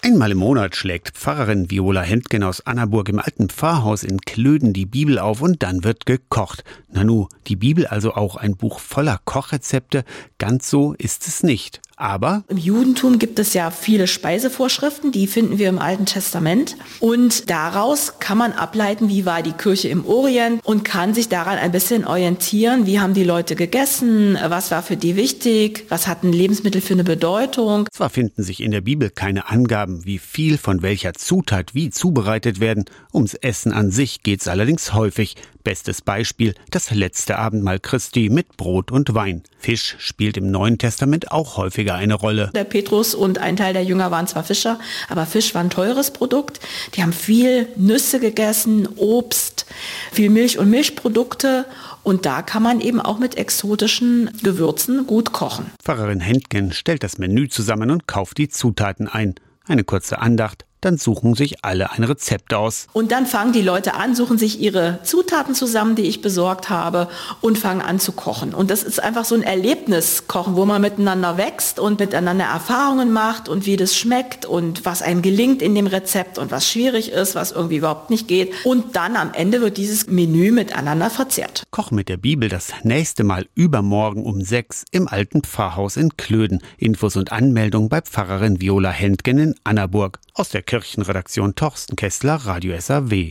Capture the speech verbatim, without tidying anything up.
Einmal im Monat schlägt Pfarrerin Viola Hentgen aus Annaburg im alten Pfarrhaus in Klöden die Bibel auf und dann wird gekocht. Nanu, die Bibel also auch ein Buch voller Kochrezepte? Ganz so ist es nicht. Aber im Judentum gibt es ja viele Speisevorschriften, die finden wir im Alten Testament. Und daraus kann man ableiten, wie war die Kirche im Orient und kann sich daran ein bisschen orientieren. Wie haben die Leute gegessen? Was war für die wichtig? Was hatten Lebensmittel für eine Bedeutung? Zwar finden sich in der Bibel keine Angaben, wie viel von welcher Zutat wie zubereitet werden. Ums Essen an sich geht's allerdings häufig. Bestes Beispiel das letzte Abendmahl Christi mit Brot und Wein. Fisch spielt im Neuen Testament auch häufiger eine Rolle. Der Petrus und ein Teil der Jünger waren zwar Fischer, aber Fisch war ein teures Produkt. Die haben viel Nüsse gegessen, Obst, viel Milch und Milchprodukte. Und da kann man eben auch mit exotischen Gewürzen gut kochen. Pfarrerin Hentgen stellt das Menü zusammen und kauft die Zutaten ein. Eine kurze Andacht. Dann suchen sich alle ein Rezept aus. Und dann fangen die Leute an, suchen sich ihre Zutaten zusammen, die ich besorgt habe, und fangen an zu kochen. Und das ist einfach so ein Erlebniskochen, wo man miteinander wächst und miteinander Erfahrungen macht und wie das schmeckt und was einem gelingt in dem Rezept und was schwierig ist, was irgendwie überhaupt nicht geht. Und dann am Ende wird dieses Menü miteinander verzehrt. Kochen mit der Bibel das nächste Mal übermorgen um sechs im alten Pfarrhaus in Klöden. Infos und Anmeldung bei Pfarrerin Viola Hentgen in Annaburg. Aus der Kirchenredaktion Torsten Kessler, Radio S A W.